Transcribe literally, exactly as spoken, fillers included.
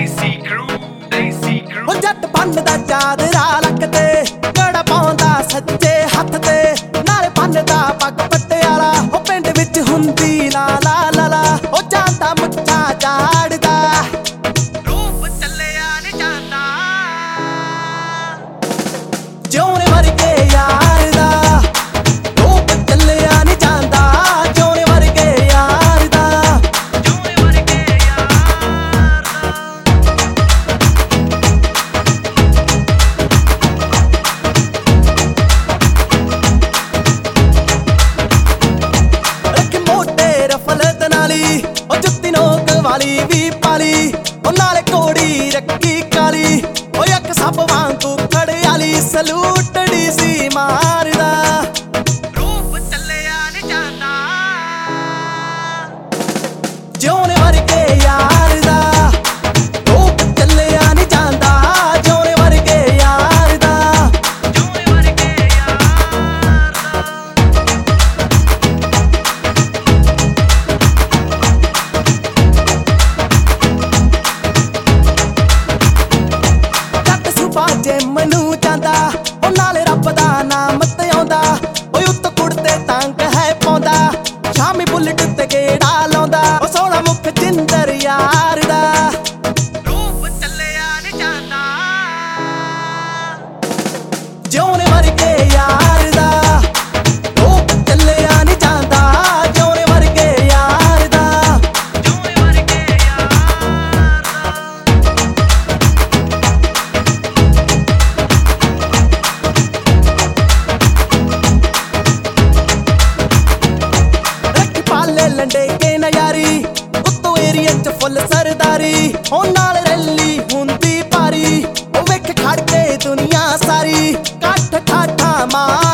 ਦੇਸੀ ਕਰੂ ਦੇਸੀ ਕਰੂ ਉਹ ਜੱਟ ਬੰਨਦਾ ਚਾਦਰਾ ਲੱਕ ਤੇ ਕੜਾ ਪਾਉਂਦਾ ਸੱਜੇ ਹੱਥ ਤੇ ਨਾਲੇ ਬੰਨਦਾ ਪੱਗ ਪਟਿਆਲਾ ਉਹ ਪਿੰਡ ਵਿੱਚ ਹੁੰਦੀ ਲਾ ਲਾ ਲਾ ਲਾ ਉਹ ਜਾਂਦਾ ਮੁੱਛਾਂ ਝਾੜਦਾ ਰੂਪ ਚੱਲਿਆ ਨੀ ਜਾਂਦਾ ਜਿਉਣੇ ਵਰਗੇ ਯਾਰ ਦਾ ਰੂਪ ਚੱਲਿਆ ਨੀ ਜਾਂਦਾ ਜਿਉਣੇ ਵਰਗੇ ਯਾਰ ਦਾ ਜਿਉਣੇ ਵਰਗੇ ਯਾਰ ਦਾ ਰੱਖ ਮੋਟੇ ਰਫਲ ਦਨਾਲੀ ਉਹ ਜੁੱਤੀ ਨੋਕ ਵਾਲੀ ਵੀ ਪਾਲੀ ਉਹ ਨਾਲੇ ਕੋੜੀ ਰੱਖੀ ਕਾਲੀ ਉਹ ਇੱਕ ਸੱਪ ਵਾਂਗੂ ਖੜਿਆਲੀ ਸਲੂਟੜੀ ਸੀ ਮਾਰਦਾ ਰੂਪ ਚੱਲਿਆ ਨੀ ਜਾਂਦਾ ਜਿਉਣੇ ਵਰਗੇ ਯਾਰ ਦਾ ਰੂਪ ਚੱਲਿਆ ਨੀ ਜਾਂਦਾ ਜਿਉਣੇ ਵਰਗੇ ਯਾਰ ਦਾ ਜਿਉਣੇ ਵਰਗੇ ਯਾਰ ਜੱਟ ਸੁਭਾ ਜੇ ਮੈਨੂੰ ਜਾਂਦਾ ਉਹ ਨਾਲੇ ਰੱਬ ਦਾ ਨਾਮ ਤੇ ਆਉਂਦਾ ਓਏ ਉੱਤ ਕੁੜਤੇ ਤੰਗ ਹੈ ਪਾਉਂਦਾ ਸ਼ਾਮੀ ਬੁਲਟ ਤੇ ਗੇੜਾ ਲਾਉਂਦਾ ਉਹ ਸੋਹਣਾ ਮੁਖ ਜਿੰਦਰ ਯਾਰ ਦਾ ਰੂਪ ਚੱਲਿਆ ਨੀ ਜਾਂਦਾ ਜਿਉਣੇ ਵਰਗੇ ਯਾਰ ਦਾ ਰੂਪ ਚੱਲਿਆ ਨੀ ਜਾਂਦਾ ਜਿਉਣੇ ਵਰਗੇ ਯਾਰ ਦਾ ਜਿਉਣੇ ਵਰਗੇ ਯਾਰ ਰੱਖ ਪਾਲੇ ਲੰਡੇ ਕੇ ਨਜ਼ਾਰੀ ਉੱਤੋਂ ਏਰੀਏ ਚ ਫੁੱਲ ਸਰਦਾਰੀ ਉਹ ਨਾਲ ਰੈਲੀ ਹੁੰਦੀ ਭਾਰੀ ਉਹ ਵੇਖ ਖੜ ਕੇ ਦੁਨੀਆ ਸਾਰੀ ਕੱਠ ਠਾਠਾ ਮਾਰ